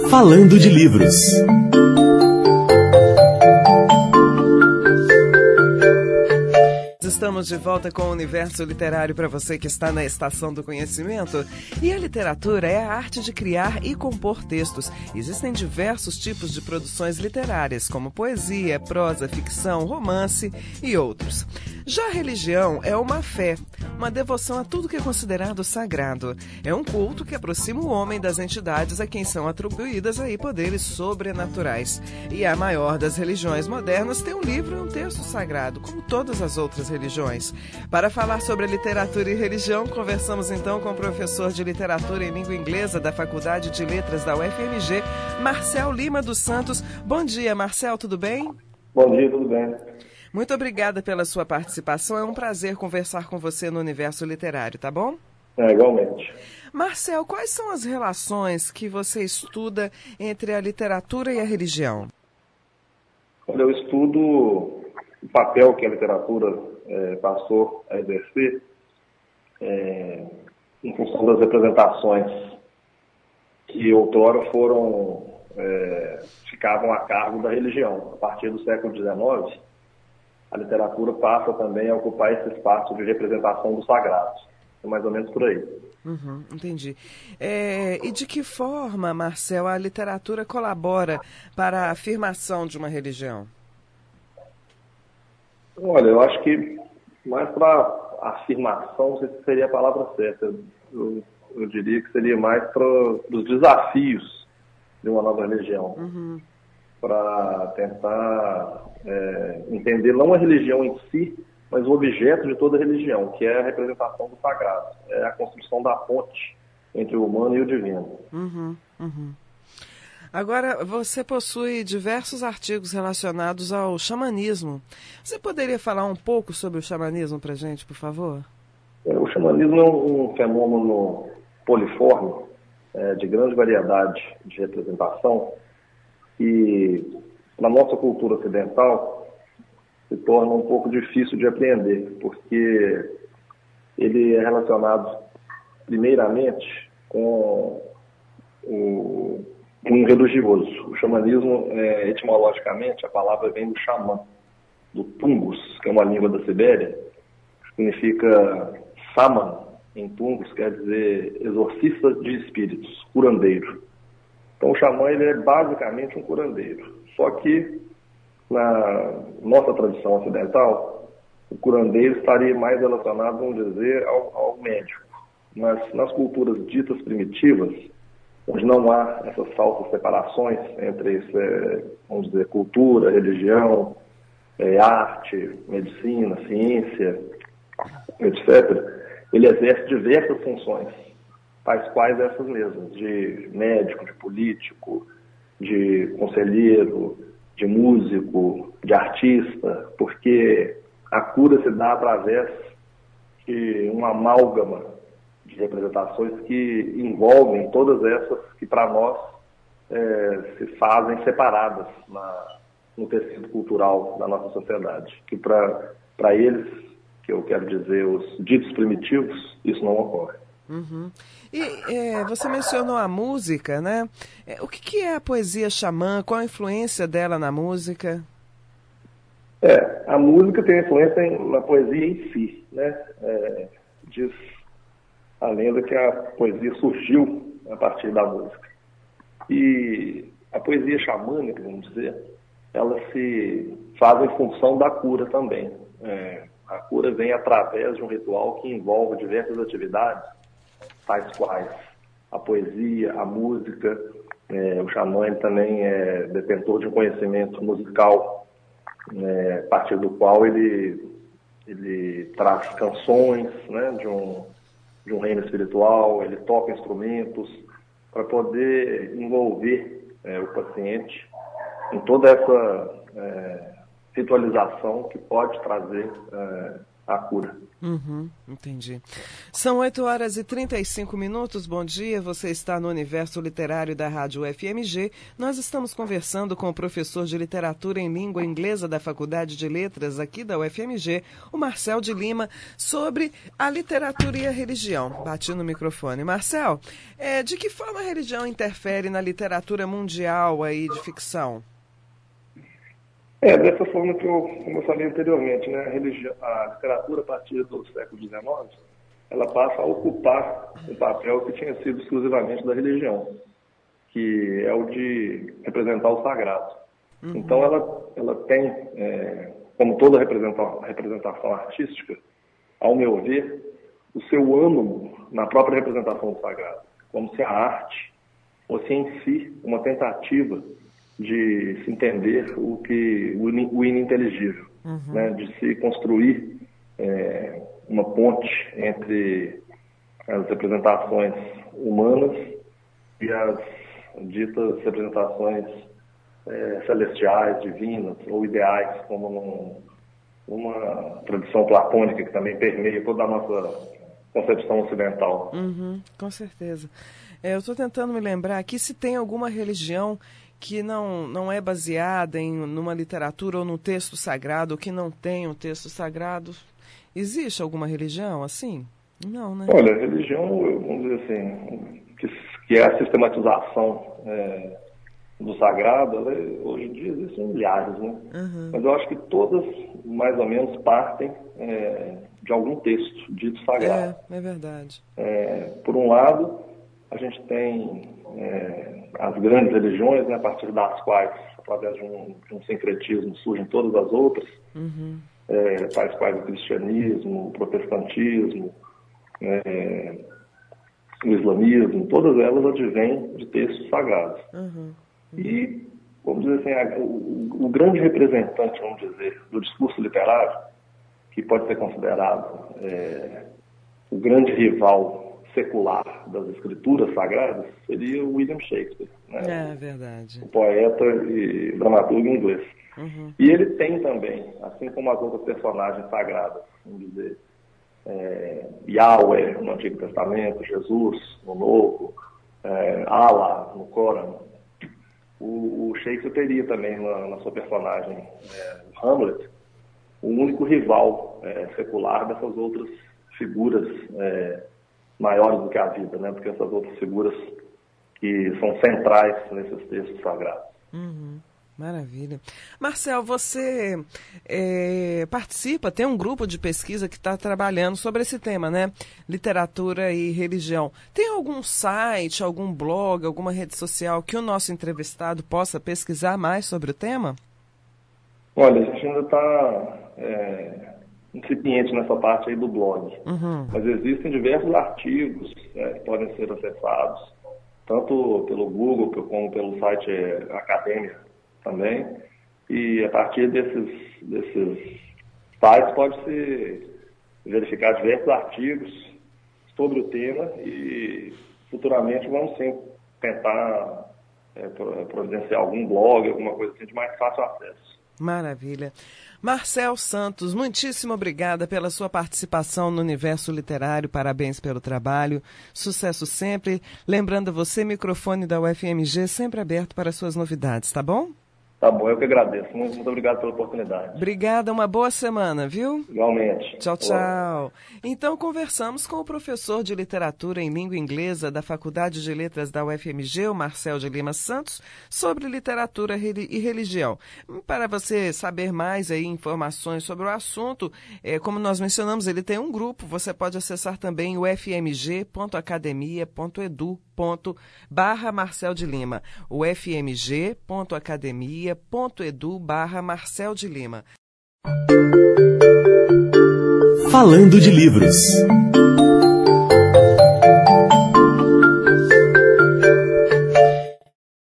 Falando de Livros. Estamos de volta com o Universo Literário para você que está na Estação do Conhecimento. E a literatura é a arte de criar e compor textos. Existem diversos tipos de produções literárias, como poesia, prosa, ficção, romance e outros. Já a religião é uma fé, uma devoção a tudo que é considerado sagrado. É um culto que aproxima o homem das entidades a quem são atribuídas aí poderes sobrenaturais. E a maior das religiões modernas tem um livro e um texto sagrado, como todas as outras religiões. Para falar sobre literatura e religião, conversamos então com o professor de literatura em língua inglesa da Faculdade de Letras da UFMG, Marcel Lima dos Santos. Bom dia, Marcel, tudo bem? Bom dia, tudo bem. Muito obrigada pela sua participação. É um prazer conversar com você no Universo Literário, tá bom? Igualmente. Marcel, quais são as relações que você estuda entre a literatura e a religião? Olha, eu estudo o papel que a literatura passou a exercer em função das representações que outrora ficavam a cargo da religião. A partir do século XIX, a literatura passa também a ocupar esse espaço de representação do sagrado. É mais ou menos por aí. Entendi. E de que forma, Marcel, a literatura colabora para a afirmação de uma religião? Olha, eu acho que mais para afirmação, não sei se seria a palavra certa. Eu diria que seria mais para os desafios de uma nova religião. Para tentar entender não a religião em si, mas o objeto de toda religião, que é a representação do sagrado. É a construção da ponte entre o humano e o divino. Agora, você possui diversos artigos relacionados ao xamanismo. Você poderia falar um pouco sobre o xamanismo para a gente, por favor? O xamanismo é um fenômeno poliforme, de grande variedade de representação, e na nossa cultura ocidental se torna um pouco difícil de aprender, porque ele é relacionado primeiramente com um religioso. O xamanismo, etimologicamente, a palavra vem do xamã, do tungus, que é uma língua da Sibéria, significa saman, em tungus, quer dizer exorcista de espíritos, curandeiro. Então o xamã ele é basicamente um curandeiro. Só que na nossa tradição ocidental, o curandeiro estaria mais relacionado, vamos dizer, ao médico. Mas nas culturas ditas primitivas, onde não há essas falsas separações entre, vamos dizer, cultura, religião, arte, medicina, ciência, etc., ele exerce diversas funções, tais quais essas mesmas, de médico, de político, de conselheiro, de músico, de artista, porque a cura se dá através de uma amálgama de representações que envolvem todas essas que para nós se fazem separadas no tecido cultural da nossa sociedade, que para eles, que eu quero dizer, os ditos primitivos, isso não ocorre. E você mencionou a música, né? O que é a poesia xamã? Qual a influência dela na música? A música tem influência na poesia em si, né? Diz a lenda que a poesia surgiu a partir da música. E a poesia xamânica, vamos dizer, ela se faz em função da cura também. A cura vem através de um ritual que envolve diversas atividades, tais quais a poesia, a música. O xamã ele também é detentor de um conhecimento musical, a partir do qual ele traz canções, né, de um reino espiritual, ele toca instrumentos para poder envolver o paciente em toda essa ritualização que pode trazer a cura. Entendi. São 8h35. Bom dia, você está no Universo Literário da Rádio UFMG. Nós estamos conversando com o professor de Literatura em Língua Inglesa da Faculdade de Letras aqui da UFMG, o Marcel de Lima, sobre a literatura e a religião. Bati no microfone. Marcel, de que forma a religião interfere na literatura mundial aí de ficção? Dessa forma como eu falei anteriormente, né, a literatura, a partir do século XIX, ela passa a ocupar um papel que tinha sido exclusivamente da religião, que é o de representar o sagrado. Então, ela tem, como toda representação artística, ao meu ver, o seu âmago na própria representação do sagrado, como se a arte fosse em si uma tentativa de se entender o ininteligível, né? De se construir uma ponte entre as representações humanas e as ditas representações celestiais, divinas ou ideais, como uma tradição platônica que também permeia toda a nossa concepção ocidental. Com certeza. Eu estou tentando me lembrar aqui se tem alguma religião que não é baseada numa literatura ou num texto sagrado, ou que não tem um texto sagrado. Existe alguma religião assim? Não, né? Olha, a religião, vamos dizer assim, que é a sistematização do sagrado, hoje em dia existem milhares, né? Mas eu acho que todas, mais ou menos, partem de algum texto dito sagrado. É verdade. Por um lado, a gente tem as grandes religiões, né, a partir das quais, através de um sincretismo, surgem todas as outras, tais quais o cristianismo, o protestantismo, o islamismo, todas elas advêm de textos sagrados. E, vamos dizer assim, o grande representante, vamos dizer, do discurso literário, que pode ser considerado o grande rival secular das escrituras sagradas, seria o William Shakespeare, né? Verdade. O poeta e dramaturgo inglês. E ele tem também, assim como as outras personagens sagradas, vamos dizer, Yahweh no Antigo Testamento, Jesus no Novo, Allah no Corão, o Shakespeare teria também na sua personagem Hamlet o único rival secular dessas outras figuras maiores do que a vida, né? Porque essas outras figuras que são centrais nesses textos sagrados. Maravilha. Marcel, você participa, tem um grupo de pesquisa que está trabalhando sobre esse tema, né? Literatura e religião. Tem algum site, algum blog, alguma rede social que o nosso entrevistado possa pesquisar mais sobre o tema? Olha, a gente ainda está incipiente nessa parte aí do blog. Mas existem diversos artigos que podem ser acessados, tanto pelo Google como pelo site Academia também. E a partir desses sites pode-se verificar diversos artigos sobre o tema e futuramente vamos sim tentar providenciar algum blog, alguma coisa assim de mais fácil acesso. Maravilha. Marcel Santos, muitíssimo obrigada pela sua participação no Universo Literário. Parabéns pelo trabalho. Sucesso sempre. Lembrando você, microfone da UFMG sempre aberto para suas novidades, tá bom? Tá bom, eu que agradeço. Muito obrigado pela oportunidade. Obrigada, uma boa semana, viu? Igualmente. Tchau, tchau. Então, conversamos com o professor de Literatura em Língua Inglesa da Faculdade de Letras da UFMG, o Marcel de Lima Santos, sobre literatura e religião. Para você saber mais aí, informações sobre o assunto, como nós mencionamos, ele tem um grupo, você pode acessar também o fmg.academia.edu.br/Marcel de Lima, o fmg.academia.edu/Marcel de Lima. Falando de livros.